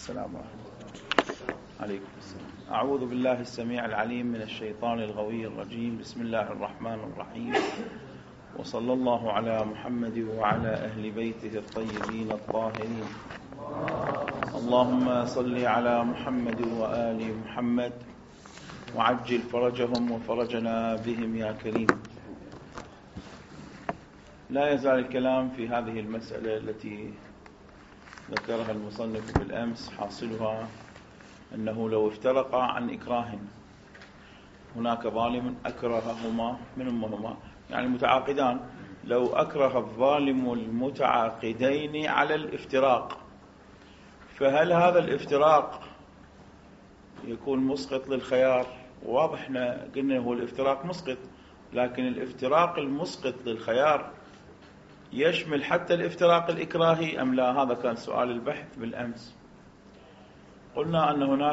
السلام عليكم السلام. أعوذ بالله السميع العليم من الشيطان الغوي الرجيم. بسم الله الرحمن الرحيم، وصلى الله على محمد وعلى أهل بيته الطيبين الطاهرين. اللهم صل على محمد وآل محمد وعجل فرجهم وفرجنا بهم يا كريم. لا يزال الكلام في هذه المسألة التي ذكرها المصنف بالأمس. حاصلها أنه لو افترقا عن إكراه، هناك ظالم أكرههما، من أمهما يعني المتعاقدان، لو أكره الظالم المتعاقدين على الافتراق، فهل هذا الافتراق يكون مسقط للخيار؟ واضح احنا قلنا هو الافتراق مسقط، لكن الافتراق المسقط للخيار يشمل حتى الافتراق الإكراهي أم لا؟ هذا كان سؤال البحث بالأمس. قلنا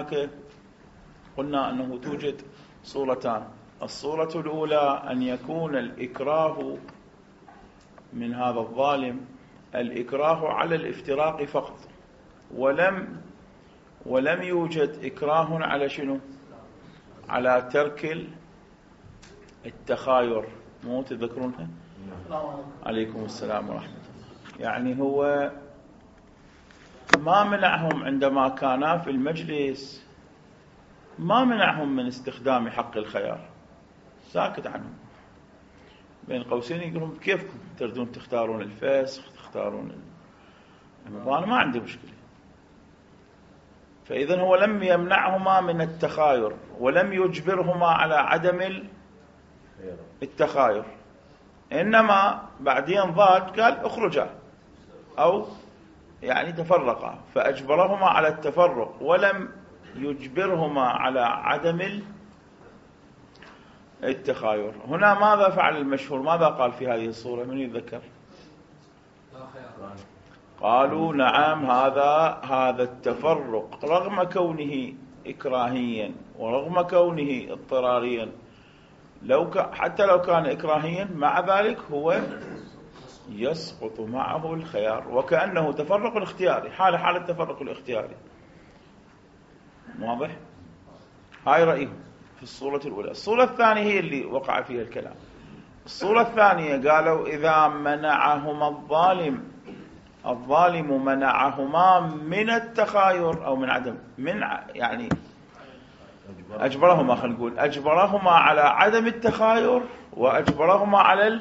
أنه توجد صورتان. الصورة الأولى أن يكون الإكراه من هذا الظالم الإكراه على الافتراق فقط، ولم يوجد إكراه على شنو؟ على ترك التخاير. مو تذكرونها؟ عليكم السلام ورحمة الله. يعني هو ما منعهم عندما كانا في المجلس، ما منعهم من استخدام حق الخيار، ساكت عنهم. بين قوسين يقولون كيفكم تردون تختارون الفسخ، تختارون أنا ما عندي مشكلة. فإذن هو لم يمنعهما من التخاير ولم يجبرهما على عدم التخاير، إنما بعدين ضاق قال اخرجا أو يعني تفرقا، فأجبرهما على التفرق ولم يجبرهما على عدم التخاير. هنا ماذا فعل المشهور؟ ماذا قال في هذه الصورة؟ من يتذكر؟ قالوا نعم، هذا التفرق رغم كونه إكراهيا ورغم كونه اضطراريا، حتى لو كان إكراهيا، مع ذلك هو يسقط معه الخيار، وكأنه تفرق الاختياري، حال التفرق الاختياري. واضح؟ هاي رأيهم في الصورة الأولى. الصورة الثانية هي اللي وقع فيها الكلام. الصورة الثانية قالوا إذا منعهما الظالم منعهما من التخاير أو من عدم يعني أجبرهما، خلينا نقول أجبرهما على عدم التخاير وأجبرهما على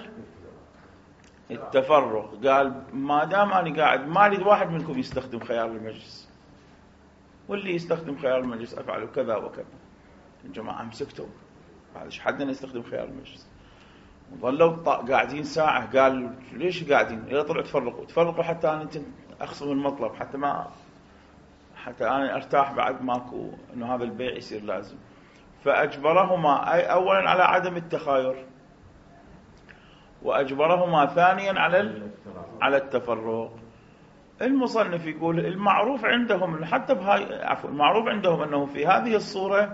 التفرق. قال ما دام أنا قاعد ما أريد واحد منكم يستخدم خيار المجلس، واللي يستخدم خيار المجلس أفعله كذا وكذا. الجماعة مسكتوا، بعد ايش حدنا يستخدم خيار المجلس؟ ظلوا قاعدين ساعة. قال ليش قاعدين؟ إذا طلعوا تفرقوا حتى أنا أخصم المطلب، حتى أنا أرتاح بعد ماكو إنه هذا البيع يصير لازم. فأجبرهما أي أولا على عدم التخاير، وأجبرهما ثانيا على التفرق. المصنف يقول المعروف عندهم حتى المعروف عندهم أنه في هذه الصورة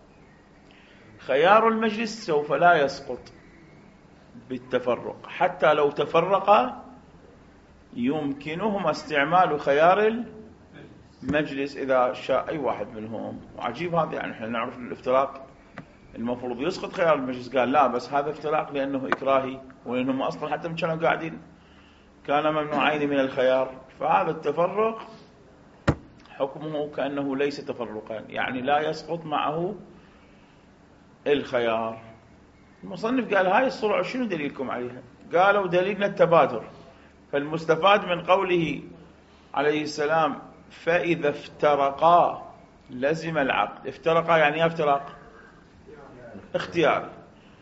خيار المجلس سوف لا يسقط بالتفرق، حتى لو تفرقا يمكنهما استعمال خيار المجلس إذا شاء أي واحد منهم. وعجيب هذا، يعني احنا نعرف الافتراق المفروض يسقط خيار المجلس، قال لا، بس هذا افتراق لأنه إكراهي، وإنهم أصلا حتى من كانوا قاعدين كان ممنوعين من الخيار. فهذا التفرق حكمه كأنه ليس تفرقا، يعني لا يسقط معه الخيار. المصنف قال هاي الصورة شنو دليلكم عليها؟ قالوا دليلنا التبادر. فالمستفاد من قوله عليه السلام فإذا افترقا لزم العقد. افترقا يعني افتراق اختياري.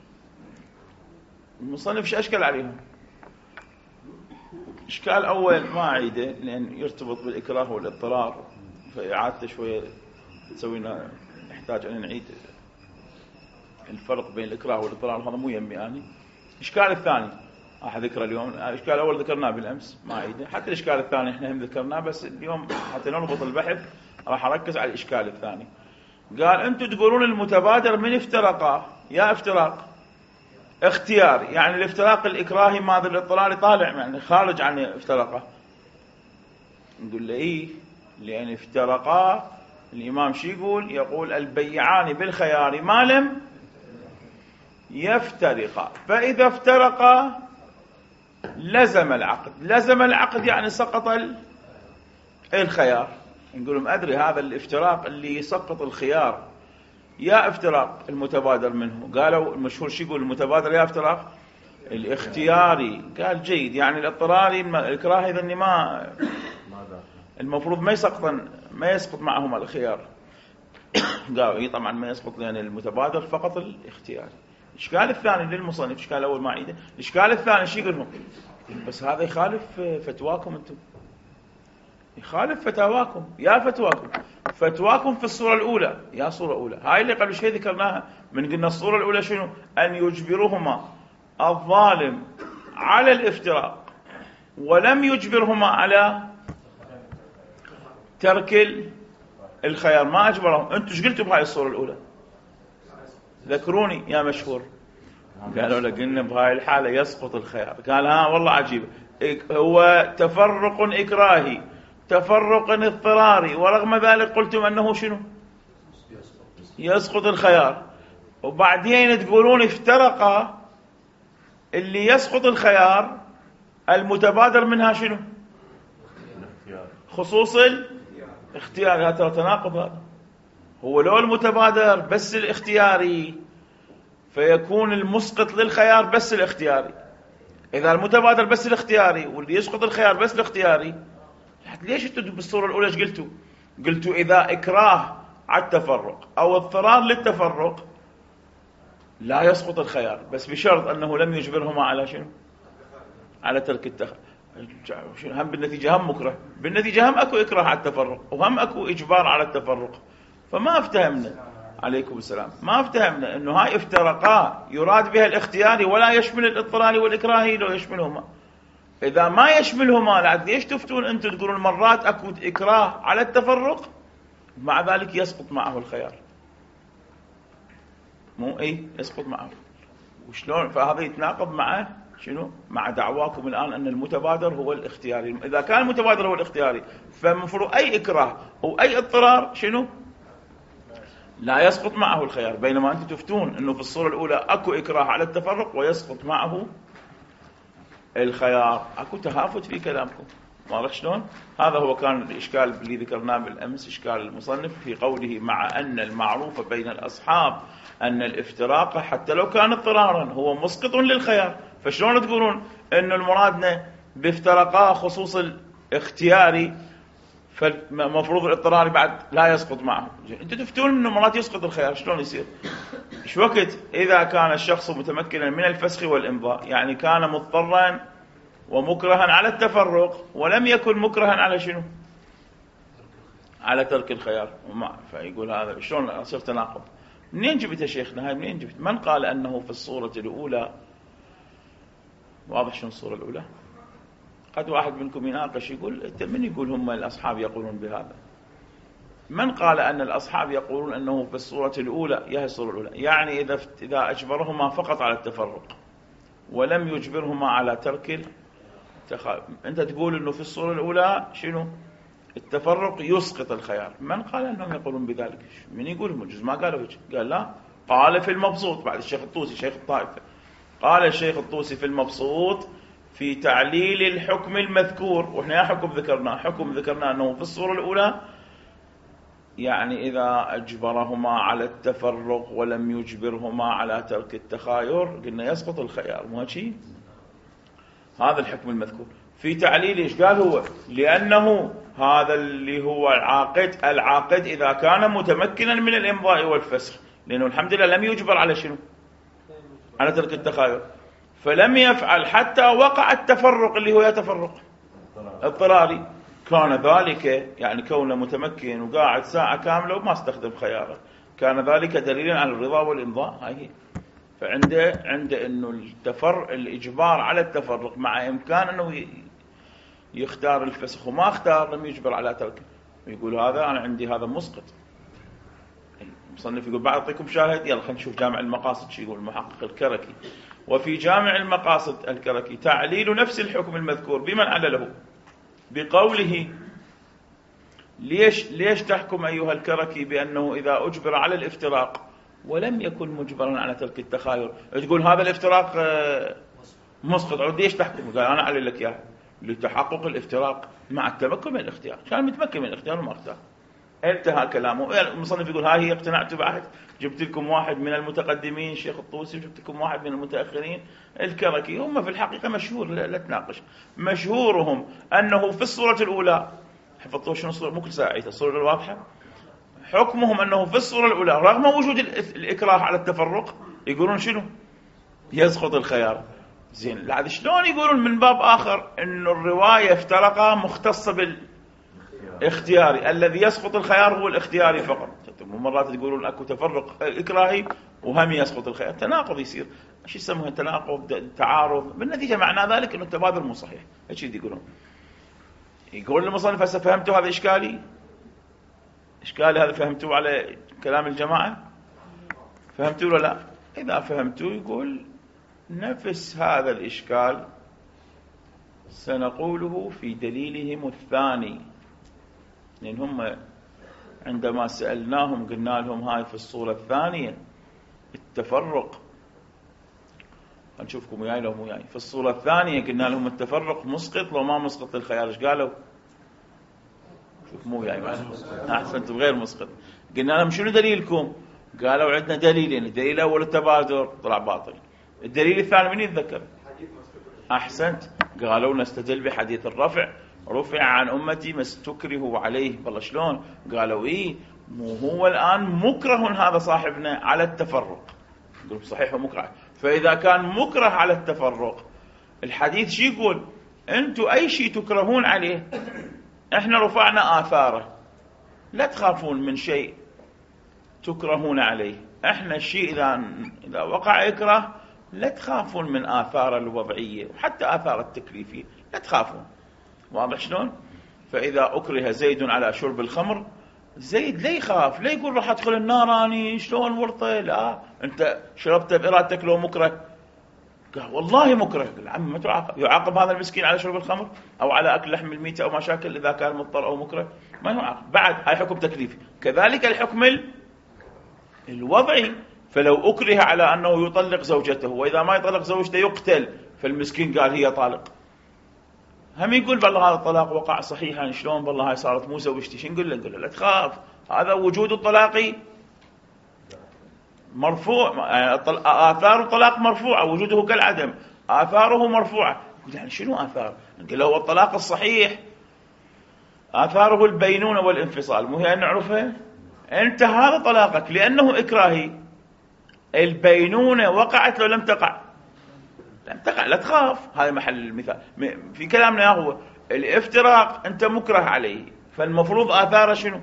المصنف شو أشكال عليهم؟ إشكال أول ما أعيده لأن يرتبط بالإكراه والاضطرار، فإعادته شوية تسوينا نحتاج أن نعيد الفرق بين الإكراه والاضطرار، هذا مو يمي أنا. الإشكال الثاني راح ذكره اليوم. الإشكال الأول ذكرناه بالأمس ما أعيده، حتى الإشكال الثاني إحنا هم ذكرناه، بس اليوم حتى نربط البحث راح أركز على الإشكال الثاني. قال أنتم تقولون المتبادر من افترقا، يا افتراق اختيار، يعني الافتراق الإكراهي ماذا الاضطراري طالع يعني خارج عن افترقه. نقول له إيه، لأن افترقا. الإمام شو يقول؟ يقول البيعان بالخيار ما لم يفترقا، فإذا افترقا لزم العقد. لزم العقد يعني سقط الخيار. نقول لهم أدري هذا الافتراق اللي يسقط الخيار يا افتراق المتبادر منه. قالوا المشهور شو يقول المتبادر يا افتراق الاختياري. قال جيد، يعني الاضطراري الإكراهي ذني ما المفروض ما يسقط معهما الخيار. قالوا اي طبعا ما يسقط لأن المتبادر فقط الاختياري. الإشكال الثاني للمصنف، الإشكال الأول ما عيده، الإشكال الثاني شو يقول لهم؟ بس هذا يخالف فتواكم أنتم، يخالف فتاواكم يا فتواكم. فتواكم في الصورة الأولى يا صورة أولى، هاي اللي قبل شيء ذكرناها من قلنا الصورة الأولى شنو؟ أن يجبرهما الظالم على الافتراق ولم يجبرهما على ترك الخيار، ما أجبرهم. أنتم ايش قلتوا بهاي الصورة الأولى؟ ذكروني يا مشهور. قالوا لقلنا بهاي الحالة يسقط الخيار. قال ها والله عجيب، هو تفرق إكراهي تفرق اضطراري، ورغم ذلك قلتم أنه شنو؟ يسقط الخيار. وبعدين تقولون افترق اللي يسقط الخيار المتبادر منها شنو؟ خصوص الاختيار. هذا تناقض. هذا هو لو المتبادر بس الاختياري فيكون المسقط للخيار بس الاختياري. إذا المتبادر بس الاختياري واللي يسقط الخيار بس الاختياري، ليش انتوا بالصورة الأولى ايش قلتوا؟ قلتوا إذا إكراه على التفرق أو اضطرار للتفرق لا يسقط الخيار، بس بشرط أنه لم يجبرهما على شنو؟ على ترك هم بالنتيجة هم مكره، بالنتيجة هم أكو إكراه على التفرق وهم أكو إجبار على التفرق. فما افتهمنا، عليكم السلام، ما افتهمنا أنه هاي افترقا يراد بها الاختياري ولا يشمل الاضطراري والإكراهي. لو يشملهما، إذا ما يشملهما لعد ليش تفتون أنتم تقولون مرات أكو إكراه على التفرق مع ذلك يسقط معه الخيار؟ مو يسقط معه. وشلون؟ فهذا يتناقض مع شنو؟ مع دعواكم الآن أن المتبادر هو الاختياري. إذا كان المتبادر هو الاختياري فمفروض أي إكراه أو أي اضطرار شنو؟ لا يسقط معه الخيار، بينما أنتم تفتون أنه في الصورة الأولى أكو إكراه على التفرق ويسقط معه الخيار. أكو تهافت في كلامكم، واضح شلون؟ هذا هو كان الإشكال اللي ذكرناه بالأمس، إشكال المصنف في قوله مع أن المعروف بين الأصحاب أن الافتراق حتى لو كان اضطرارا هو مسقط للخيار. فشلون تقولون أن المرادنا بافترقا خصوص الاختياري فالمفروض الاضطراري بعد لا يسقط معه؟ أنتم تفتون أنه مرات يسقط الخيار، شلون يصير؟ إيش وقت إذا كان الشخص متمكنا من الفسخ والإمضاء، يعني كان مضطرا ومكرها على التفرق ولم يكن مكرها على شنو؟ على ترك الخيار. فيقول هذا شلون أصير تناقض؟ منين جبت يا شيخنا هاي؟ منين جبت؟ من قال أنه في الصورة الأولى؟ واضح شنو الصورة الأولى؟ قد واحد منكم يناقش يقول من يقول هم الأصحاب يقولون بهذا؟ من قال أن الأصحاب يقولون أنه في الصورة الأولى؟ يا الصورة الأولى يعني إذا أجبرهما فقط على التفرق ولم يجبرهما على ترك أنت تقول أنه في الصورة الأولى شنو؟ التفرق يسقط الخيار. من قال أنهم يقولون بذلك؟ من يقولهم الجزء ما قالوا هيك؟ قال لا، قال في المبسوط بعد الشيخ الطوسي شيخ الطائفة، قال الشيخ الطوسي في المبسوط في تعليل الحكم المذكور. وإحنا يا حكم ذكرنا أنه في الصورة الأولى يعني إذا أجبرهما على التفرق ولم يجبرهما على ترك التخاير قلنا يسقط الخيار، مو هيك؟ هذا الحكم المذكور. في تعليل إيش قال هو؟ لأنه هذا اللي هو العاقد إذا كان متمكنا من الإمضاء والفسخ، لأنه الحمد لله لم يجبر على شنو؟ على ترك التخاير، فلم يفعل حتى وقع التفرق اللي هو تفرق اضطراري. كان ذلك يعني كونه متمكن وقاعد ساعة كاملة وما استخدم خياره، كان ذلك دليلا على الرضا والإمضاء. هاي عنده انه الإجبار على التفرق مع إمكان انه يختار الفسخ وما اختار لم يجبر على تركه، يقول هذا أنا عندي هذا مسقط. المصنف يقول بعد أعطيكم شاهد. يلا خلينا نشوف جامع المقاصد شو يقول المحقق الكركي. وفي جامع المقاصد الكركي تعليل نفس الحكم المذكور بمن علله بقوله ليش تحكم أيها الكركي بأنه إذا أجبر على الافتراق ولم يكن مجبرا على ترك التخاير تقول هذا الافتراق مسقط؟ ليش تحكم؟ قال أنا أعلن لك إياه لتحقق الافتراق مع التمكن من الاختيار. كان متمكن من الاختيار وما اختار. انتهى كلامه. المصنف يقول هاي هي اقتنعت بعد، جبت لكم واحد من المتقدمين الشيخ الطوسي وجبت لكم واحد من المتأخرين الكركي، هم في الحقيقة مشهور، لا تناقش، مشهورهم أنه في الصورة الأولى، حفظتوا شنو الصورة؟ مو كل ساعة الصورة الواضحة، حكمهم أنه في الصورة الأولى رغم وجود الإكراه على التفرق يقولون شنو؟ يسقط الخيار. زين، لا شلون يقولون من باب آخر أنه الرواية افترقا مختصة بالاختياري، الذي يسقط الخيار هو الاختياري فقط. مرات تقولون أكو تفرق إكراهي وهم يسقط الخيار، تناقض يصير، ايش يسموه تناقض، تعارض، بالنتيجة معنى ذلك أنه التبادل مو صحيح. ايش يقولون؟ يقول المصنف هسه فهمتوا هذا إشكالي؟ إشكالي هذا فهمتوه على كلام الجماعة؟ فهمتوه ولا لا؟ إذا فهمتوه يقول نفس هذا الإشكال سنقوله في دليلهم الثاني، لأن هم عندما سألناهم قلنا لهم هاي في الصورة الثانية التفرق، نشوفكم وياي لو مو وياي، في الصورة الثانية قلنا لهم التفرق مسقط لو ما مسقط الخيار، ايش قالوا؟ شوف مو وياي أحسنتم، غير مسقط. قلنا لهم شنو دليلكم؟ قالوا عندنا دليلين، الدليل الأول التبادر، طلع باطل. الدليل الثاني من يتذكر؟ أحسنت، قالوا نستدل بحديث الرفع، رفع عن أمتي ما استكرهوا عليه. والله شلون؟ قالوا إيه، مو هو الآن مكره هذا صاحبنا على التفرق؟ قالوا صحيح مكره. فإذا كان مكره على التفرق، الحديث شي يقول؟ أنتوا أي شيء تكرهون عليه إحنا رفعنا آثاره، لا تخافون من شيء تكرهون عليه. إحنا الشيء إذا وقع إكراه لا تخافون من آثار الوضعية وحتى آثار التكليفية، لا تخافون. واضح شلون؟ فإذا أكره زيد على شرب الخمر، زيد لا يخاف، لا يقول راح أدخل النار أني شلون ورطة، لا، أنت شربت بإرادتك لو مكره؟ قال والله مكره. قال عم ما تعاقب، يعاقب هذا المسكين على شرب الخمر أو على أكل لحم الميتة أو مشاكل إذا كان مضطر أو مكره؟ ما يعاقب. بعد هاي حكم تكليفي. كذلك الحكم الوضعي، فلو أكره على أنه يطلق زوجته وإذا ما يطلق زوجته يقتل، فالمسكين قال هي طالق، هم يقول بالله هذا الطلاق وقع صحيحا، شلون بالله هاي صارت مو زوجتي، شو نقول له؟ نقول له لا تخاف، هذا وجود الطلاق مرفوع، آثار الطلاق مرفوعة، وجوده كالعدم، آثاره مرفوعة. يعني شنو آثار؟ نقول له هو الطلاق الصحيح آثاره البينونة والانفصال، مو هي أن نعرفها؟ أنت هذا طلاقك لأنه إكراهي، البينونة وقعت لو لم تقع؟ لم تقع، لا تخاف. هذا محل المثال في كلامنا، هو الافتراق أنت مكره عليه، فالمفروض آثاره شنو؟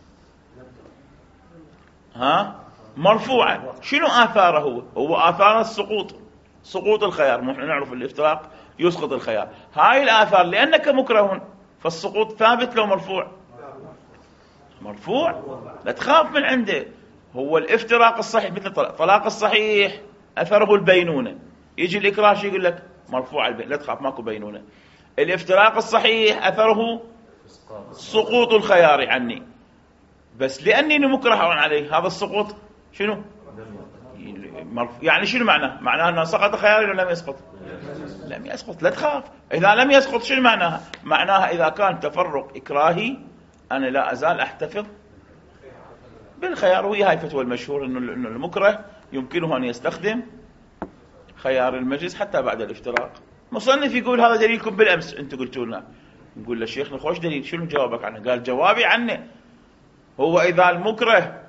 مرفوعة. شنو آثاره؟ هو آثار السقوط، سقوط الخيار. نحن نعرف الافتراق يسقط الخيار، هاي الآثار لأنك مكره، فالسقوط ثابت لو مرفوع؟ مرفوع، لا تخاف من عنده. هو الافتراق الصحيح مثل الطلاق الصحيح أثره البينونة، يجي الإكراه شو يقول لك؟ مرفوع لا تخاف، ماكو بينونة. الافتراق الصحيح أثره سقوط الخيار عني، بس لأني مكره عليه هذا السقوط شنو؟ يعني شنو معناه؟ معناه أنه سقط خياري ولا لم يسقط؟ لم يسقط، لا تخاف. إذا لم يسقط شنو معناها؟ معناها إذا كان تفرق إكراهي أنا لا أزال أحتفظ بالخيار. وهي هاي فتوى المشهور إنه المكره يمكنه أن يستخدم خيار المجلس حتى بعد الافتراق. مصنف يقول هذا دليلكم بالأمس، أنتم قلتوا لنا. نقول للشيخ خوش دليل، شنو جوابك عنه؟ قال جوابي عنه هو إذا المكره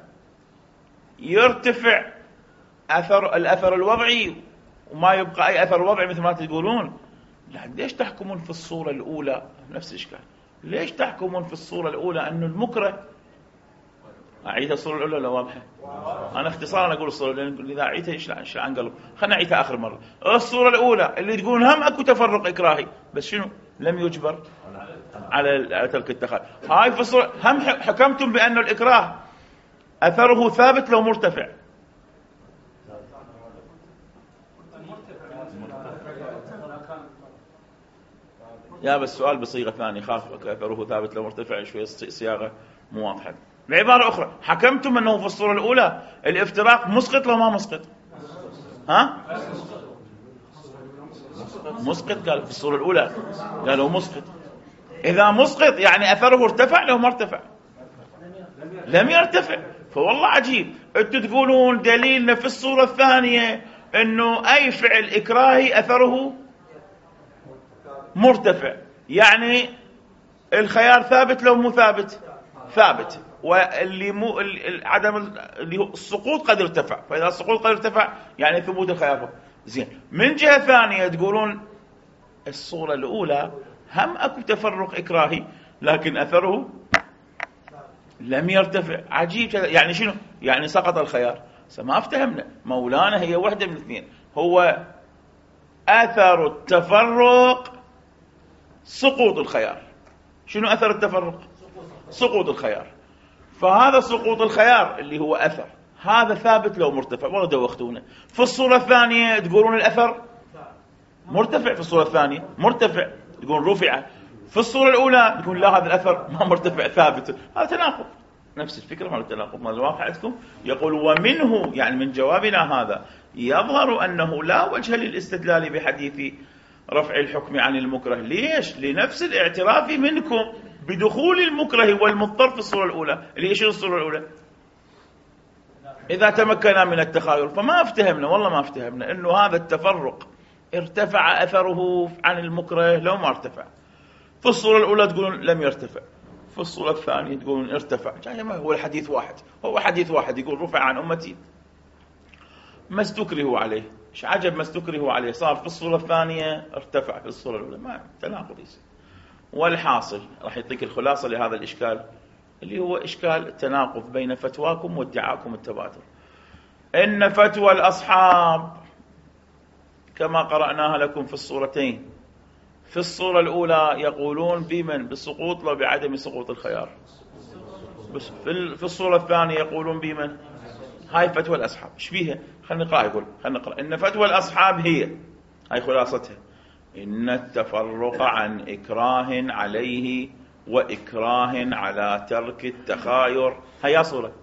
يرتفع الأثر الوضعي وما يبقى أي أثر وضعي مثل ما تقولون، ليش تحكمون في الصورة الأولى نفس الإشكال؟ ليش تحكمون في الصورة الأولى أنه المكره؟ أعيدها الصورة الأولى ولا واضحة؟ أنا اختصارا أقول الصورة، لأن إذا أعيدها إيش عنقلب. خلنا نعيدها آخر مرة. الصورة الأولى اللي تقولون هم أكو تفرق إكراهي، بس شنو؟ لم يجبر على ترك التخاذل. هاي في الصورة هم حكمتم بأن الإكراه أثره ثابت لو مرتفع. يا بس السؤال بصيغة ثانية، خاف أثره ثابت لو مرتفع، شوية صياغة مو واضحة. بعبارة أخرى، حكمتم أنه في الصورة الأولى الافتراق مسقط لو ما مسقط؟ ها؟ مسقط. قال في الصورة الأولى قالوا مسقط. إذا مسقط يعني أثره ارتفع لو ما ارتفع؟ لم يرتفع. فوالله عجيب، أنتم تقولون دليلنا في الصورة الثانية أنه أي فعل إكراهي أثره مرتفع، يعني الخيار ثابت لو مو ثابت؟ ثابت. واللي مو عدم اللي هو السقوط قد ارتفع، فإذا السقوط قد ارتفع يعني ثبوت الخيار. زين. من جهة ثانية تقولون الصورة الأولى هم أكو تفرق إكراهي لكن أثره لم يرتفع. عجيب. يعني شنو؟ يعني سقط الخيار. ما افتهمنا مولانا، هي واحدة من اثنين، هو أثر التفرق سقوط الخيار. شنو أثر التفرق؟ سقوط الخيار. فهذا سقوط الخيار اللي هو أثر، هذا ثابت لو مرتفع. والله دوختونا. في الصورة الثانية تقولون الأثر مرتفع، في الصورة الثانية مرتفع تقول رفع، في الصورة الأولى تقول لا هذا الأثر ما مرتفع ثابت. هذا تناقض. نفس الفكرة مال التناقض مال الواقع عندكم. يقول ومنه، يعني من جوابنا هذا يظهر أنه لا وجه للاستدلال بحديث رفع الحكم عن المكره. ليش؟ لنفس الاعتراف منكم بدخول المكره والمضطر في الصورة الأولى، اللي هي شنو الصورة الأولى؟ إذا تمكنا من التخايل. فما افتهمنا، والله ما افتهمنا أنه هذا التفرق ارتفع أثره عن المكره لو ما ارتفع. في الصورة الأولى تقولون لم يرتفع، في الصورة الثانية تقولون ارتفع. ما هو الحديث واحد، هو حديث واحد يقول رفع عن أمتي ما استكرهوا عليه. ايش عجب ما استكرهوا عليه، صار في الصورة الثانية ارتفع في الصورة الأولى. ما تناقض يصير. والحاصل راح يعطيك الخلاصة لهذا الإشكال اللي هو إشكال التناقض بين فتواكم وادعاكم التباتر. إن فتوى الأصحاب كما قرأناها لكم في الصورتين، في الصورة الأولى يقولون بمن؟ بالسقوط لو بعدم سقوط الخيار. بس في الصورة الثانية يقولون بمن؟ هاي فتوى الأصحاب. ايش بيها؟ خلينا نقرأ. يقول خلينا نقرأ. إن فتوى الأصحاب هي، هاي خلاصتها، إن التفرق عن إكراه عليه وإكراه على ترك التخاير. هيا صورة.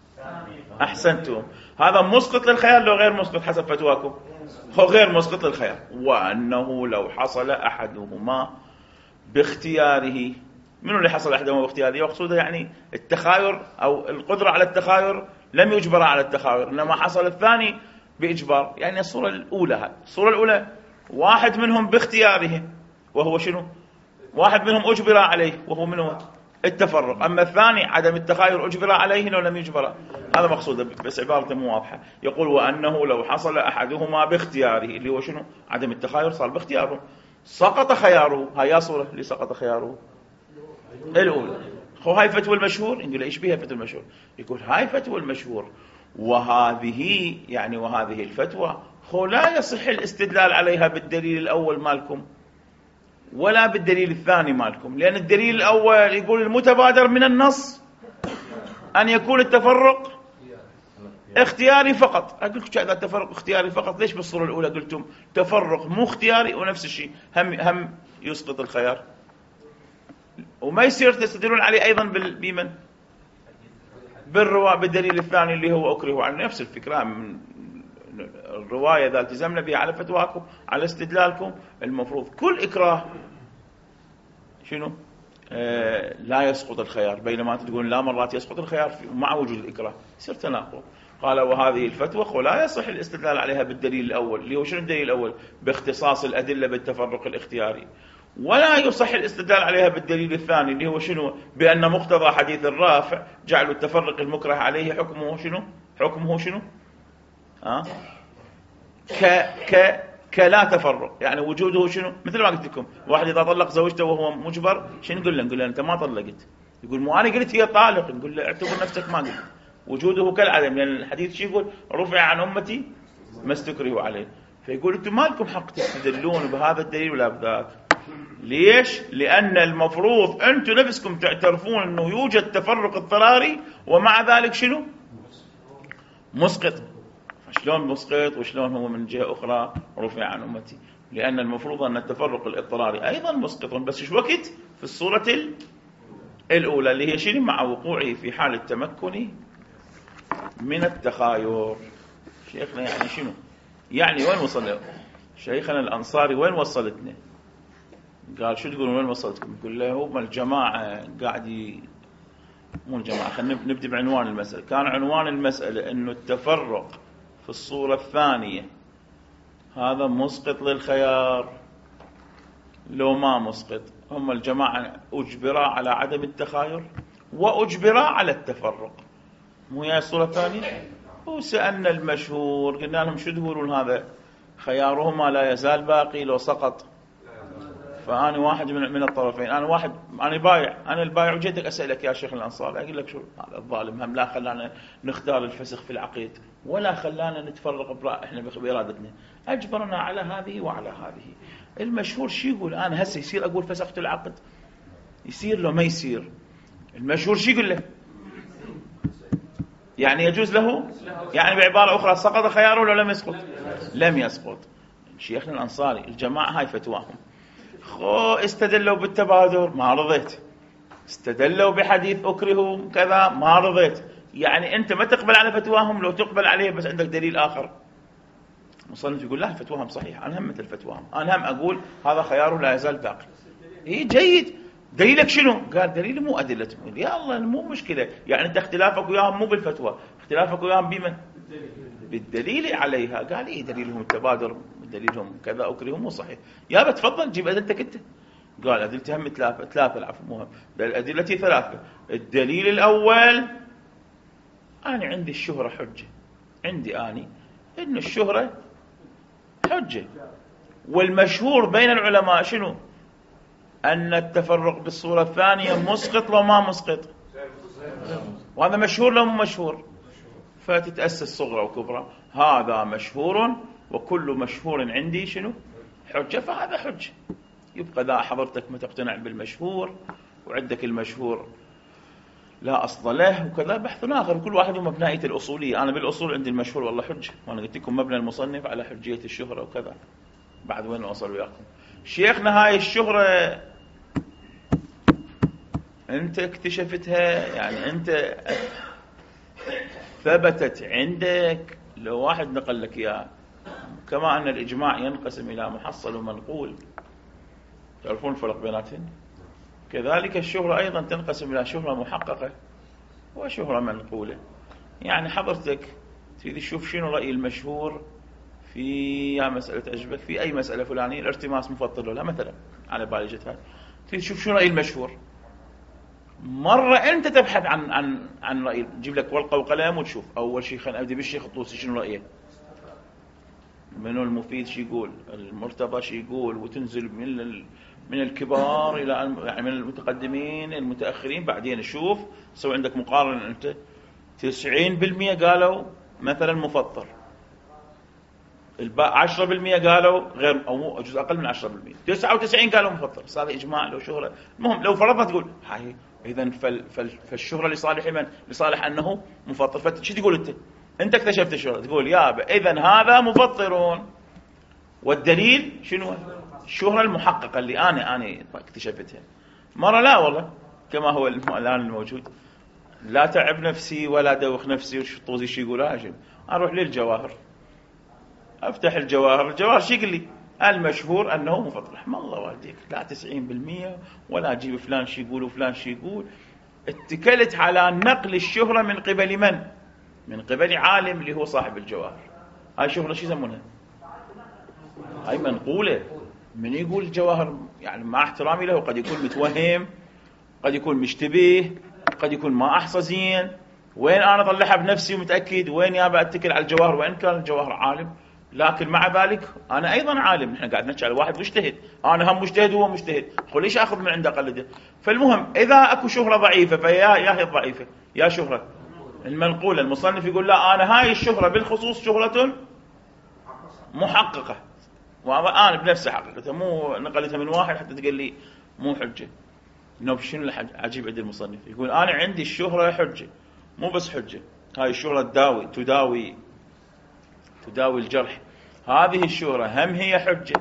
أحسنتم. هذا مسقط للخيار لو غير مسقط حسب فتواكم؟ هو غير مسقط للخيار. وأنه لو حصل أحدهما باختياره. منو اللي حصل أحدهما باختياره؟ يقصده يعني التخاير أو القدرة على التخاير لم يجبر على التخاير، إنما حصل الثاني بإجبار. يعني الصورة الأولى، هاي الصورة الأولى واحد منهم باختياره وهو شنو؟ واحد منهم أجبر عليه وهو منه التفرق. أما الثاني عدم التخاير أجبر عليه لو لم يجبر. هذا مقصوده بس عبارته مو واضحة. يقول وأنه لو حصل أحدهما باختياره اللي هو شنو؟ عدم التخاير صار باختياره، سقط خياره. هيا صورة اللي سقط خياره الأولى. هاي فتوى المشهور. نقول ايش بيها فتوى المشهور؟ يقول هاي فتوى المشهور، وهذه يعني وهذه الفتوى لا يصح الاستدلال عليها بالدليل الأول مالكم ولا بالدليل الثاني مالكم، لأن الدليل الأول يقول المتبادر من النص أن يكون التفرق اختياري فقط. أقول لك هذا التفرق اختياري فقط، ليش بالصورة الأولى قلتم تفرق مو اختياري ونفس الشيء هم يسقط الخيار؟ وما يصير تستدلون عليه أيضا بمن؟ بالرواية بالدليل الثاني اللي هو أكره عنه. نفس الفكرة من الرواية إذا التزمنا بها على فتواكم على استدلالكم المفروض كل إكراه شنو؟ لا يسقط الخيار، بينما تقولون لا مرات يسقط الخيار مع وجود الإكراه. يصير تناقض. قال وهذه الفتوى لا يصح الاستدلال عليها بالدليل الأول اللي هو شنو الدليل الأول؟ باختصاص الأدلة بالتفرق الاختياري. ولا يصح الاستدلال عليها بالدليل الثاني اللي هو شنو؟ بأن مقتضى حديث الرافع جعل التفرق المكره عليه حكمه شنو؟ حكمه شنو؟ كلا تفرق، يعني وجوده شنو؟ مثل ما قلت لكم واحد إذا طلق زوجته وهو مجبر شنو نقول له؟ نقول له أنت ما طلقت. يقول مو أنا قلت هي طالق. نقول له اعتبر نفسك ما قلت. وجوده كالعدم، لأن الحديث شو يقول؟ رفع عن أمتي ما استكرهوا عليه. فيقول أنتم ما لكم حق تستدلون بهذا الدليل ولا بذاك. ليش؟ لأن المفروض أنتم نفسكم تعترفون أنه يوجد تفرق اضطراري ومع ذلك شنو؟ مسقط. شلون مسقط وشلون هو من جهة أخرى رفع عن أمتي؟ لأن المفروض أن التفرق الاضطراري أيضا مسقط، بس شو وقت؟ في الصورة الأولى اللي هي شنو؟ مع وقوعه في حال التمكن من التخاير. شيخنا يعني شنو؟ يعني وين وصل شيخنا الأنصاري؟ وين وصلتنا؟ قال شو تقولون وين وصلتكم؟ يقول له هم الجماعة مو الجماعة، خلينا نبدأ بعنوان المسألة. كان عنوان المسألة إنه التفرق في الصورة الثانية هذا مسقط للخيار لو ما مسقط. هم الجماعة أجبرا على عدم التخاير وأجبرا على التفرق، مو هي الصورة الثانية. وسألنا المشهور قلنا لهم شو تقولون هذا خيارهما لا يزال باقي لو سقط. فأنا واحد من الطرفين، أنا بايع، أنا البايع، وجيتك أسألك يا شيخ الأنصار أقول لك شو هذا الظالم هم لا خلانا نختار الفسخ في العقيد ولا خلانا نتفرق إحنا بإرادتنا، أجبرنا على هذه وعلى هذه. المشهور شو يقول؟ أنا هسه يصير أقول فسخت العقد؟ يصير لو ما يصير؟ المشهور شو يقول له؟ يعني يجوز له؟ يعني بعبارة أخرى سقط خياره ولا لم يسقط؟ لم يسقط. شيخنا الأنصاري الجماعة هاي فتواهم، استدلوا بالتبادر ما رضيت، استدلوا بحديث أكرهوا كذا ما رضيت. يعني أنت ما تقبل على فتواهم لو تقبل عليه بس عندك دليل آخر. مصنف يقول لا فتواهم صحيح، أنا هم مثل فتواهم، أنا هم أقول هذا خياره لا يزال باقي. إيه جيد، دليلك شنو؟ قال دليلي مو أدلتهم. يا الله مو مشكلة، يعني أنت اختلافك وياهم مو بالفتوى، اختلافك وياهم بمن؟ بالدليل عليها. قال إيه دليلهم التبادر، دليلهم كذا أكرههم مو صحيح. يا بتفضل جيب أدلتك أنت. قال أدلتي هم ثلاثة العفو مهم، أدلتي ثلاثة. الدليل الأول أنا عندي الشهرة حجة، عندي أني إن الشهرة حجة، والمشهور بين العلماء شنو؟ أن التفرق بالصورة الثانية مسقط لو ما مسقط، وهذا مشهور لو مو مشهور. فتتأسس صغرى وكبرى، هذا مشهور وكل مشهور عندي شنو؟ حجة، فهذا حجة. يبقى ذا حضرتك ما تقتنع بالمشهور وعندك المشهور لا أصل له وكذا بحث آخر، كل واحد ومبنائية الأصولية. أنا بالأصول عندي المشهور والله حجة، وأنا قلت لكم مبنى المصنف على حجية الشهرة وكذا. بعد وين أوصل وياكم؟ شيخنا هاي الشهرة أنت اكتشفتها، يعني أنت ثبتت عندك لو واحد نقل لك إياه. كما أن الإجماع ينقسم إلى محصل ومنقول، تعرفون الفرق بيناتهم، كذلك الشهرة أيضا تنقسم إلى شهرة محققة وشهرة منقولة. يعني حضرتك تريد تشوف شنو رأي المشهور في مسألة عجبك في أي مسألة فلانية، الارتماس مفضل ولا مثلا على بالي جت هاي، تريد تشوف شنو رأي المشهور. مرة أنت تبحث عن رأي، تجيب لك ورقة وقلم وتشوف. أول شيء خلينا نبدأ بالشيخ الطوسي شنو رأيه، منو المفيد شي يقول، المرتضى شي يقول، وتنزل من الكبار إلى يعني من المتقدمين المتأخرين. بعدين نشوف سوي عندك مقارنة. أنت 90% قالوا مثلا مفطر، 10% قالوا غير أو جزء أقل من 10%، 99 قالوا مفطر. صار إجماع لو شهرة. المهم لو فرضنا تقول هاي إذن فالشهرة لصالح من؟ لصالح أنه مفطر. فتشي تقول أنت اكتشفت الشهرة، تقول يا إذن هذا مفطرون. والدليل شنو؟ الشهرة المحققة اللي أنا اكتشفتها. مرة لا والله كما هو الآن الموجود، لا تعب نفسي ولا دوخ نفسي وش طوزي شي يقول هاجم، أروح للجواهر أفتح الجواهر شي يقول لي المشهور أنه مفطر. رحم الله والديك، لا 90% ولا أجيب فلان شي يقول وفلان شي يقول. اتكلت على نقل الشهرة من قبل من؟ من قبل عالم اللي هو صاحب الجواهر. هاي شهرة شي يسمونها؟ هاي منقولة. من يقول الجواهر يعني مع احترامي له قد يكون متوهم، قد يكون مشتبه، قد يكون ما أحصى زين. وين أنا أطلعها بنفسي ومتأكد؟ وين يابا أتكل على الجواهر؟ وإن كان الجواهر عالم، لكن مع ذلك أنا أيضا عالم. نحن قاعد نحكي على واحد مجتهد، أنا هم مجتهد وهو مجتهد، خل ليش أخذ من عنده قلده؟ فالمهم إذا أكو شهرة ضعيفة فيا هي الضعيفة يا شهرة المنقولة. المصنف يقول لا، أنا هاي الشهرة بالخصوص شهرة محققة، وأنا بنفسي حققتها، مو نقلتها من واحد حتى تقول لي مو حجة. شنو العجيب عند المصنف؟ يقول أنا عندي الشهرة حجة، مو بس حجة، هاي الشهرة تداوي الجرح. هذه الشهرة هم هي حجة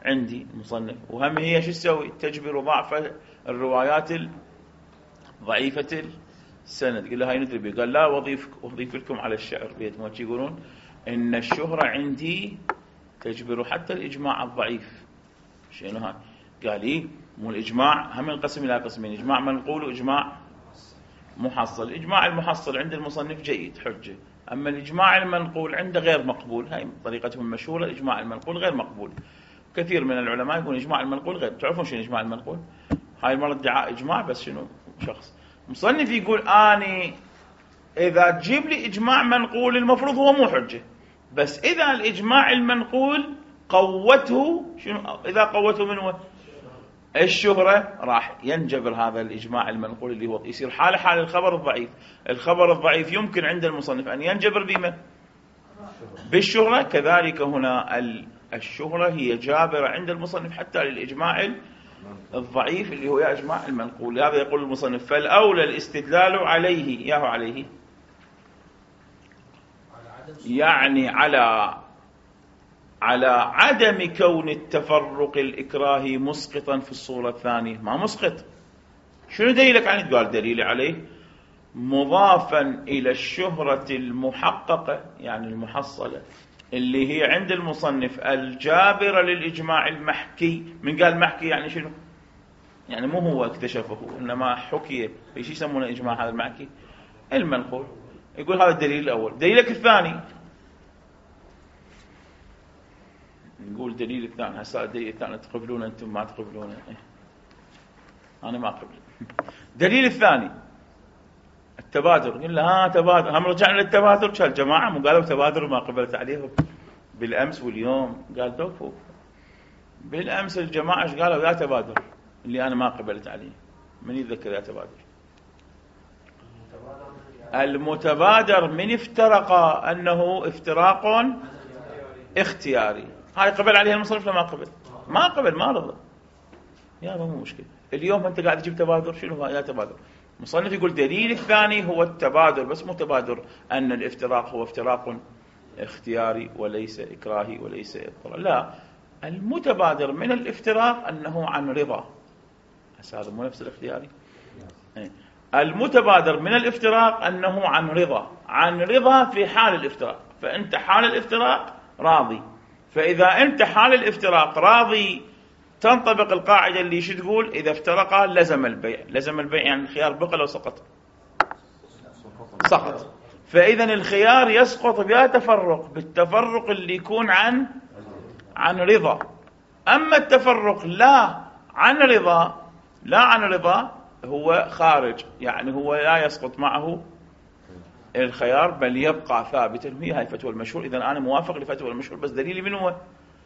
عندي المصنف، وهم هي شو تسوي؟ تجبر ضعف الروايات ضعيفة السند. قال له هاي ندري، قال لا أضيف لكم على الشعر بيت ما يقولون إن الشهرة عندي تجبر حتى الإجماع الضعيف. شنو هاي؟ قال لي مو الإجماع هم ينقسم إلى قسمين، إجماع منقول وإجماع محصل. الإجماع المحصل عند المصنف جيد حجة، أما الإجماع المنقول عنده غير مقبول. هاي طريقتهم المشهورة، الإجماع المنقول غير مقبول. كثير من العلماء يقول إجماع المنقول غير. تعرفون شنو إجماع المنقول؟ هاي المرة ادعاء إجماع، بس شنو شخص مصنف يقول أني إذا تجيب لي إجماع منقول المفروض هو مو حجة، بس إذا الإجماع المنقول قوته، شنو إذا قوته من هو؟ الشهرة، راح ينجبر هذا الإجماع المنقول اللي هو يصير حال الخبر الضعيف. الخبر الضعيف يمكن عند المصنف أن ينجبر بما؟ بالشهرة. كذلك هنا الشهرة هي جابرة عند المصنف حتى للإجماع الضعيف اللي هو إجماع المنقول. هذا يقول المصنف فالأولى الاستدلال عليه، ياهو عليه يعني على عدم كون التفرق الإكراهي مسقطا في الصورة الثانية. ما مسقط. شنو دليلك عليه؟ قال دليل عليه مضافا إلى الشهرة المحققة يعني المحصلة اللي هي عند المصنف الجابرة للإجماع المحكي. من قال محكي يعني شنو؟ يعني مو هو اكتشفه، إنما حكي. ايش يسمونه إجماع هذا المحكي؟ المنقول. يقول هذا الدليل الأول. دليلك الثاني، نقول دليل الثاني. هسه الدليل الثاني تقبلون أنتم ما تقبلون؟ أنا ما أقبل. دليل الثاني التبادر. قل له تبادر. هم رجعنا للتبادر. كان الجماعة مو قالوا تبادر ما قبلت عليهم بالأمس واليوم؟ قال دوفوا بالأمس الجماعة ايش قالوا؟ يا تبادر اللي أنا ما قبلت عليه. من يتذكر يا تبادر؟ المتبادر من افترق أنه افتراق اختياري. هاي قبل عليها المصنف لما قبل؟ ما قبل، ما رضى. يا مو مشكلة. اليوم أنت قاعد تجيب تبادر. شنو يا تبادر؟ المصنف يقول دليل الثاني هو التبادر، بس مو تبادر أن الافتراق هو افتراق اختياري وليس إكراهي وليس اضطرار. لا، المتبادر من الافتراق أنه عن رضا. هذا مو نفس الاختياري. المتبادر من الافتراق أنه عن رضا. عن رضا في حال الافتراق. فأنت حال الافتراق راضي، فإذا أنت حال الافتراق راضي تنطبق القاعدة اللي شو تقول؟ إذا افترقا لزم البيع. لزم البيع يعني الخيار بقى لو سقط سقط. فإذا الخيار يسقط بها تفرق، بالتفرق اللي يكون عن رضا. أما التفرق لا عن رضا هو خارج، يعني هو لا يسقط معه الخيار بل يبقى ثابتا. هي هاي فتوى المشهور. إذا أنا موافق لفتوى المشهور، بس دليلي من هو؟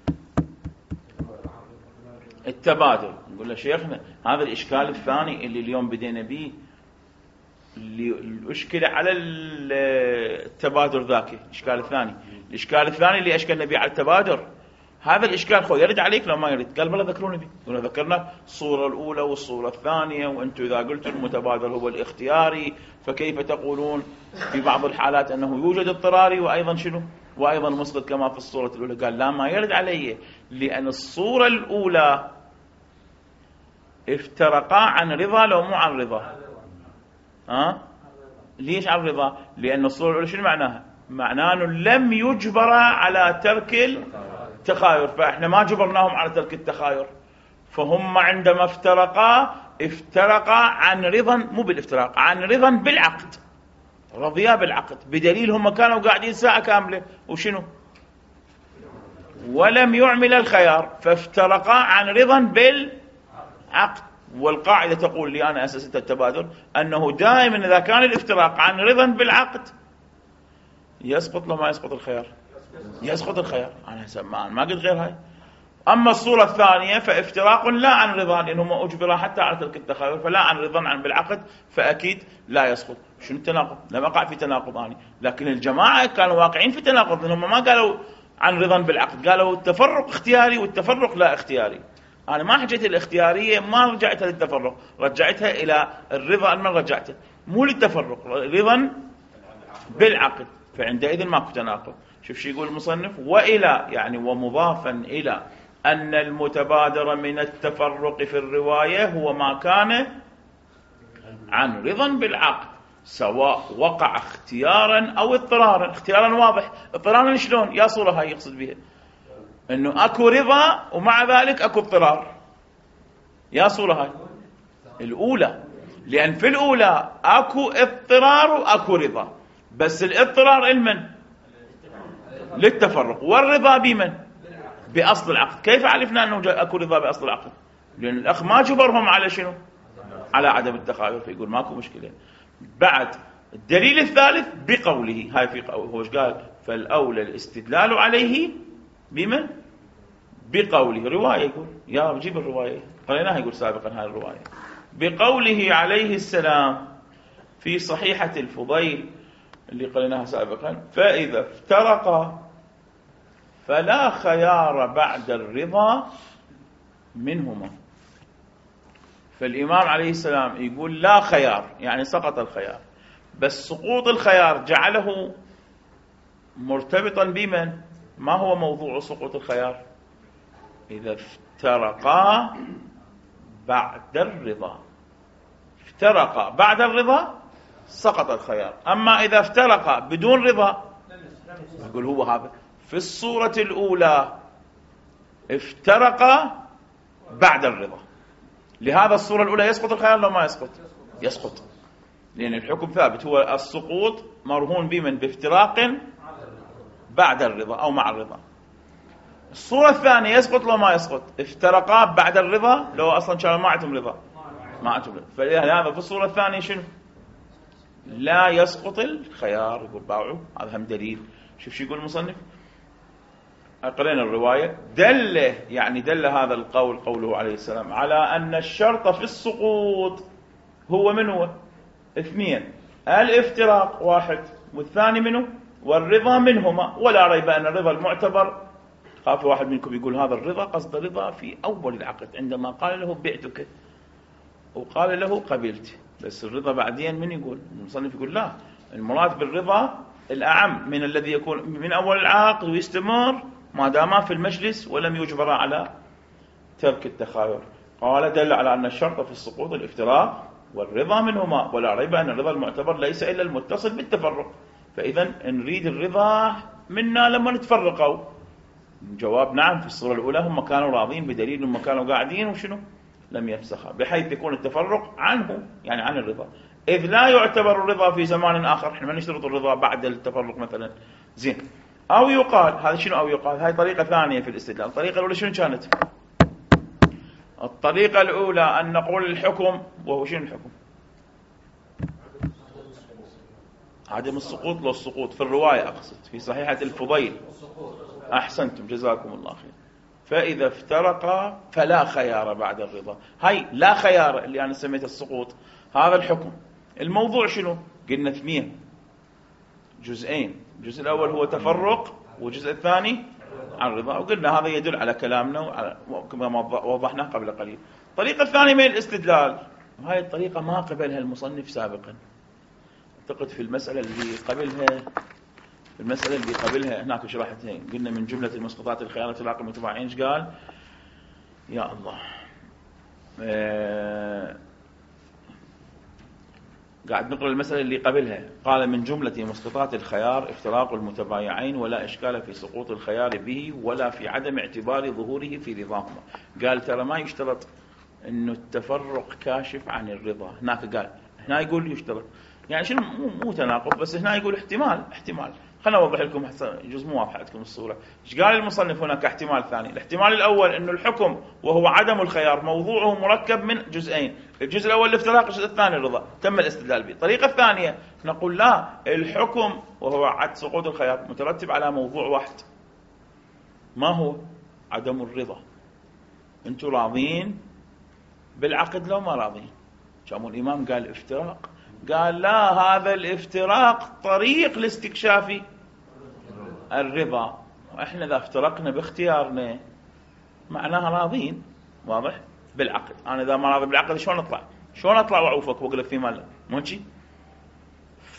التبادل. نقول له شيخنا هذا الإشكال الثاني اللي اليوم بدينا به، اللي الأشكل على التبادل ذاك الإشكال الثاني اللي أشكلنا به على التبادل. هذا الإشكال خو يرد عليك لو ما يرد؟ قال بلا ذكروني به. قلنا ذكرنا الصورة الأولى والصورة الثانية، وأنتم إذا قلتوا المتبادل هو الاختياري فكيف تقولون في بعض الحالات أنه يوجد اضطراري وأيضا شنو؟ وأيضا مسقط كما في الصورة الأولى. قال لا، ما يرد علي، لأن الصورة الأولى افترقا عن رضا لو مو عن رضا. ليش عن رضا؟ لأن الصورة الأولى شنو معناها؟ معناه أنه لم يجبر على ترك التخاير، فإحنا ما جبرناهم على ترك التخاير. فهم عندما افترقا عن رضا، مو بالافتراق، عن رضا بالعقد. رضيا بالعقد، بدليل هم كانوا قاعدين ساعة كاملة وشنو؟ ولم يعمل الخيار، فافترقا عن رضا بالعقد. والقاعدة تقول لي أنا أسست التبادل أنه دائما إذا كان الافتراق عن رضا بالعقد يسقط لو ما يسقط الخيار. يسقط الخيار. أنا ما قلت غير هاي. أما الصورة الثانية فافتراق لا عن رضا، لأنهم أجبرا حتى على ترك التخير، فلا عن رضا عن بالعقد، فأكيد لا يسقط. شنو التناقض؟ لم أقع في تناقض أنا، لكن الجماعة كانوا واقعين في تناقض، لأنهم ما قالوا عن رضا بالعقد، قالوا التفرق اختياري والتفرق لا اختياري. أنا ما حجيت الاختيارية، ما رجعتها للتفرق، رجعتها إلى الرضا. من رجعتها مو للتفرق، رضا بالعقد، فعندئذ ماكو تناقض. شوف شو يقول المصنف: وإلى يعني ومضافا إلى أن المتبادر من التفرق في الرواية هو ما كان عن رضا بالعقد، سواء وقع اختيارا أو اضطرارا. اختيارا واضح، اضطرارا شلون؟ يا صورة هاي يقصد بها أنه أكو رضا ومع ذلك أكو اضطرار. يا صورة هاي الأولى، لأن في الأولى أكو اضطرار وأكو رضا، بس الاضطرار لمن؟ للتفرق، والرضا بمن؟ بأصل العقد. كيف عرفنا أنه أكو رضا بأصل العقد؟ لأن الأخ ما جبرهم على شنو؟ على عدم التخاير، فيقول ماكو مشكلة. بعد الدليل الثالث بقوله، هاي في هو قال فالأولى الاستدلال عليه بمن؟ بقوله. رواية يقول، يا جيب الرواية قريناها، يقول سابقا هاي الرواية بقوله عليه السلام في صحيحة الفضيل اللي قريناها سابقا: فإذا افترقا فلا خيار بعد الرضا منهما. فالإمام عليه السلام يقول لا خيار، يعني سقط الخيار، بس سقوط الخيار جعله مرتبطا بمن؟ ما هو موضوع سقوط الخيار؟ إذا افترقا بعد الرضا. افترقا بعد الرضا سقط الخيار، أما إذا افترقا بدون رضا يقول هو هذا. في الصورة الأولى افترقا بعد الرضا، لهذا الصورة الأولى يسقط الخيار لو ما يسقط؟ يسقط، لأن الحكم ثابت، هو السقوط مرهون بمن؟ بافتراق بعد الرضا أو مع الرضا. الصورة الثانية يسقط لو ما يسقط؟ افترقا بعد الرضا لو أصلا كانوا ما عندهم رضا، ما عندهم رضا، فلهذا في الصورة الثانية شنو؟ لا يسقط الخيار. يقول باعوا، هذا هم دليل. شوف شو يقول المصنف، قرينا الرواية دل، يعني دل هذا القول قوله عليه السلام على أن الشرط في السقوط هو من هو؟ اثنين: الافتراق واحد، والثاني منه والرضا منهما. ولا ريب أن الرضا المعتبر، خاف واحد منكم يقول هذا الرضا قصد رضا في أول العقد عندما قال له بعتك وقال له قبلت، بس الرضا بعدين من يقول؟ المصنف يقول لا، المراد بالرضا الأعم من الذي يكون من أول العقد ويستمر ما دام في المجلس ولم يجبر على ترك التخاير. قال دل على أن الشرط في السقوط الافتراق والرضا منهما، ولا ريب أن الرضا المعتبر ليس إلا المتصل بالتفرق. فإذا نريد الرضا منا لما نتفرقوا. الجواب نعم، في الصورة الأولى هم كانوا راضين بدليل هم كانوا قاعدين وشنو لم يفسخها، بحيث يكون التفرق عنه، يعني عن الرضا، إذ لا يعتبر الرضا في زمان آخر. احنا ما نشترط الرضا بعد التفرق مثلا. زين. أو يقال، هذا شنو أو يقال؟ هاي طريقة ثانية في الاستدلال. الطريقة الأولى شنو كانت؟ الطريقة الأولى أن نقول الحكم، وهو شنو الحكم؟ عدم السقوط. لو السقوط في الرواية أقصد في صحيحة الفضيل. أحسنتم جزاكم الله خير. فإذا افترقا فلا خيار بعد الرضا. هاي لا خيار اللي أنا سميت السقوط، هذا الحكم. الموضوع شنو؟ قلنا اثنين جزئين، الجزء الأول هو تفرق والجزء الثاني عن الرضا، وقلنا هذا يدل على كلامنا كما وضحنا قبل قليل. الطريقة الثانية من الاستدلال، وهي الطريقة ما قبلها المصنف سابقا. أعتقد في المسألة اللي قبلها هناك شرحتها، قلنا من جملة المسقطات الخيار اطلاق المتباعين. ايش قال؟ يا الله، قاعد نقرأ المسألة اللي قبلها. قال من جملة مسقطات الخيار افتراق المتبايعين، ولا إشكال في سقوط الخيار به ولا في عدم اعتبار ظهوره في رضاهما. قال ترى ما يشترط إنه التفرق كاشف عن الرضا. هناك قال، هنا يقول يشترط، يعني شنو مو تناقض، بس هنا يقول احتمال. خلنا أوضح لكم جزء مو واضحة لكم الصورة. ايش قال المصنف هناك؟ احتمال ثاني. الاحتمال الأول إنه الحكم وهو عدم الخيار موضوعه مركب من جزئين، الجزء الأول الافتراق، الجزء الثاني الرضا. تم الاستدلال به. الطريقة الثانية نقول لا، الحكم وهو عدم سقوط الخيار مترتب على موضوع واحد، ما هو؟ عدم الرضا. انتم راضين بالعقد لو ما راضين؟ شامو الإمام قال افتراق، قال لا، هذا الافتراق طريق لاستكشاف الرضا، واحنا اذا افترقنا باختيارنا معناها راضين، واضح؟ بالعقد. انا اذا ما راضي بالعقد شلون اطلع واعوفك واقول لك في مال؟ ماشي.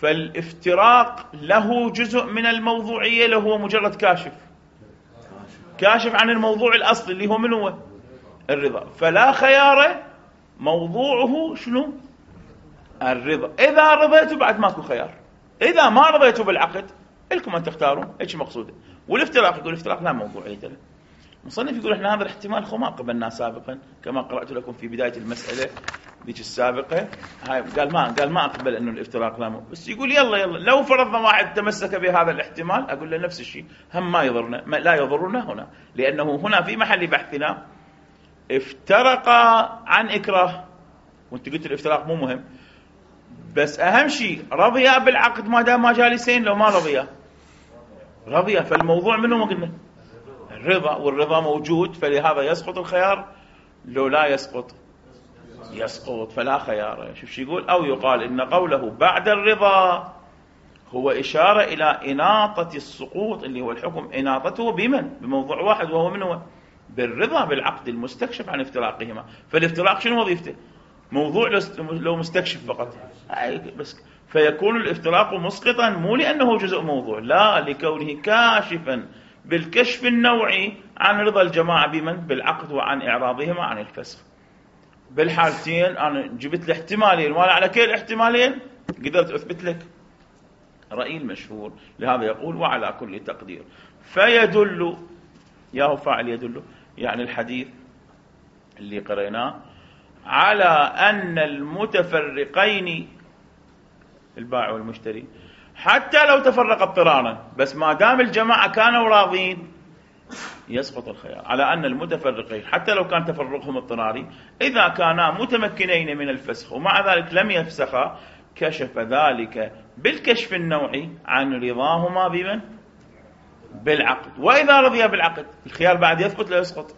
فالافتراق له جزء من الموضوعيه، له هو مجرد كاشف كاشف عن الموضوع الأصلي اللي هو من هو الرضا. فلا خيار، موضوعه شنو؟ الرضا. إذا رضيتوا بعد ماكو خيار، إذا ما رضيتوا بالعقد لكم أن تختارون إيش مقصوده. والافتراق، يقول الافتراق لا موضوعية له. المصنف يقول احنا هذا الاحتمال ما قبلناه سابقا كما قرأت لكم في بداية المسألة ذيك السابقة. هاي قال ما أقبل أنه الافتراق لا بس يقول يلا لو فرضنا واحد تمسك بهذا الاحتمال أقول له نفس الشيء، هم ما يضرنا، لا يضرنا هنا، لأنه هنا في محل بحثنا افترق عن إكراه. وانت قلت الافتراق مو مهم، بس أهم شيء رضيا بالعقد ما دام ما جالسين. لو ما رضيا فالموضوع منه ما قلنا الرضا، والرضا موجود، فلهذا يسقط الخيار. لو لا يسقط فلا خيار. شوف شو يقول. أو يقال إن قوله بعد الرضا هو إشارة إلى إناطة السقوط، اللي هو الحكم إناطته بموضوع واحد، وهو منه بالرضا بالعقد المستكشف عن افتراقهما. فالافتراق شنو وظيفته؟ موضوع لو مستكشف فقط بس، فيكون الافتراق مسقطا مو لأنه جزء موضوع، لا، لكونه كاشفا بالكشف النوعي عن رضا الجماعة بالعقد وعن إعراضهما عن الفسخ. بالحالتين أنا جبت لي احتمالين، ولا على كل احتمالين قدرت أثبت لك رأي المشهور. لهذا يقول وعلى كل تقدير. فيدل، ياهو فاعل يدل، يعني الحديث اللي قرأناه على أن المتفرقين البائع والمشتري حتى لو تفرق اضطرارا، بس ما دام الجماعة كانوا راضين يسقط الخيار. على أن المتفرقين حتى لو كان تفرقهم اضطراري إذا كانا متمكنين من الفسخ ومع ذلك لم يفسخا كشف ذلك بالكشف النوعي عن رضاهما بالعقد. وإذا رضيا بالعقد الخيار بعد يثبت لا يسقط،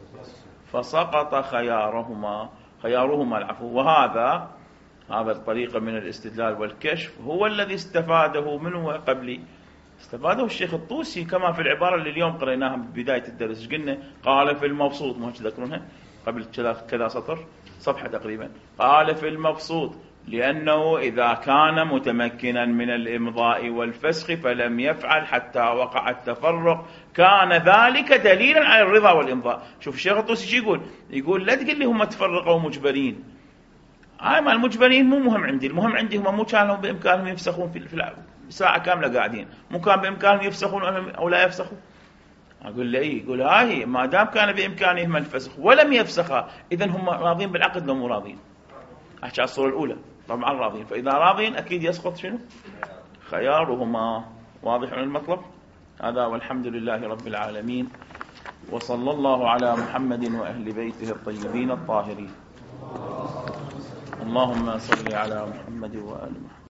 فسقط خيارهما العفو. وهذا الطريقة من الاستدلال والكشف هو الذي استفاده منه قبلي، استفاده الشيخ الطوسي كما في العبارة اللي اليوم قرأناها ببداية الدرس. قلنا قال في المبسوط، ما تذكرونها قبل كذا سطر صفحة تقريبا، قال في المبسوط لأنه إذا كان متمكنا من الإمضاء والفسخ فلم يفعل حتى وقع التفرق كان ذلك دليلا على الرضا والإمضاء. شوف الشيخ الطوسي يقول لا تقول لي هم تفرقوا مجبرين، ما المجبرين مو مهم عندي، المهم عندي هم مو كانوا بإمكانهم يفسخون في ساعة كاملة قاعدين، مو كان بإمكانهم يفسخون أو لا يفسخوا. أقول له يقول هاي ما دام كان بإمكانهم الفسخ ولم يفسخها إذن هم راضين بالعقد لو مو راضين. أحكي على الصورة الأولى طبعا راضين، فإذا راضين أكيد يسقط شنو؟ خيارهما. واضح من المطلب هذا. والحمد لله رب العالمين، وصلى الله على محمد وأهل بيته الطيبين الطاهرين. اللهم صل على محمد وآل محمد.